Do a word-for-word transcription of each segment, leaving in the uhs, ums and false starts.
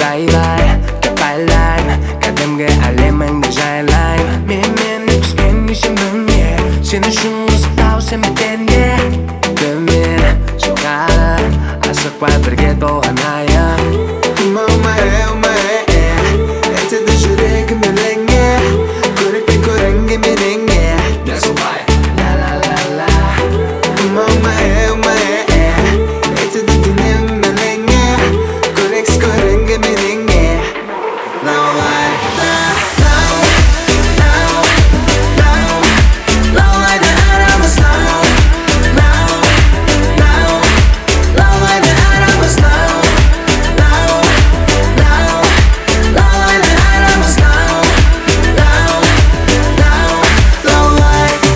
байлай, гэ байлай Кадымге әлеміңді жайлай Мен мені күскен үйсембіңе Сен үшін қызықтау сен бітенде Төмен жоғары асықпай бірге толған айым Умауме, умауме Әйтеді жүрегім өлеңе Көрікпен көрінге меніңе Дәл солай, ла-ла-ла-ла Умауме, умауме Әйтеді денем өлеңе Көрексіз көрінге меніңе Лаулай Лаулайды арамыз лау Лау, лау Лаулайды арамыз лау Лау, лау Лаулайды арамыз лау Лау, лау Лаулайды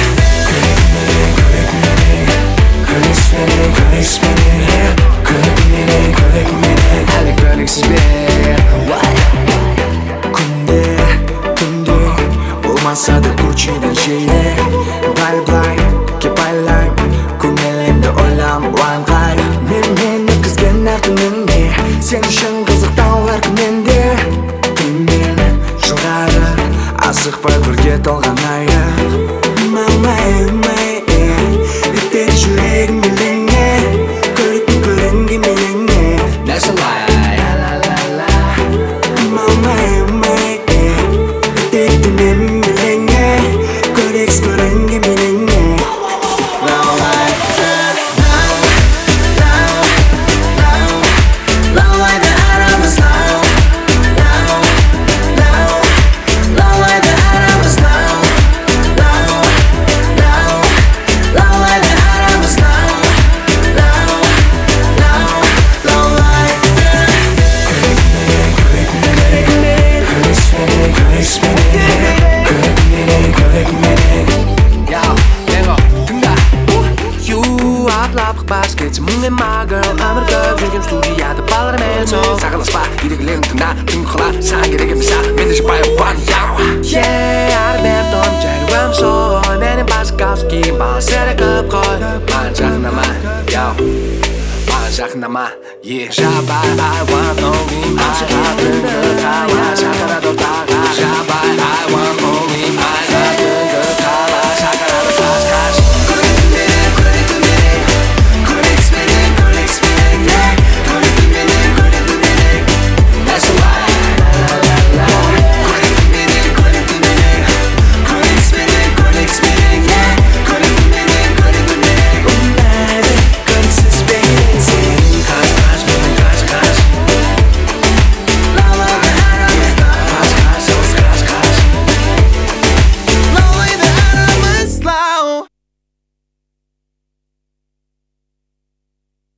Көрексіз менен, көрексіз менен Көрек менен, көрек менен Әлі көрексіз бе Күнде, түнде Болмаса да көшеден жиі Былай-былай, кеп байлайм Көңілімді ойлам, уаңғай Мен мені өткізген әр күніңде Сен үшін қызықтау әр күнінде Төмен, жоғары Асықпай бірге толған айым Умай, умай, Еттен жүрегім еліңе Көріктің көрінге меніңе Дәл солай, ла-ла-ла-ла Умай, умай, Еттен еліңе Көрексіз көрінге меніңе Лаулай Лаулайды арамыз лау Лау, лау Лаулайды арамыз лау Лау, лау Лаулайды арамыз лау Лау, лау Лаулайды Көрексіз менен, көрексіз менен Көрек менен, көрек менен Яу, ленго, тыңда You аплап қықпас кетсін мұңмен my girl Өмір көп жүргем студияда балармен сол Сағыласпа, ерегілерін тыңда Түнгі қыла, саған керек емес ақ Мен де жапайым one, яу Yeah, ары-бері тонып жәруім сол Менің басы қауыз кейін бала сәрі көп қой Маған жақындама, яу Маған жақындама, yeah Жабай, I want no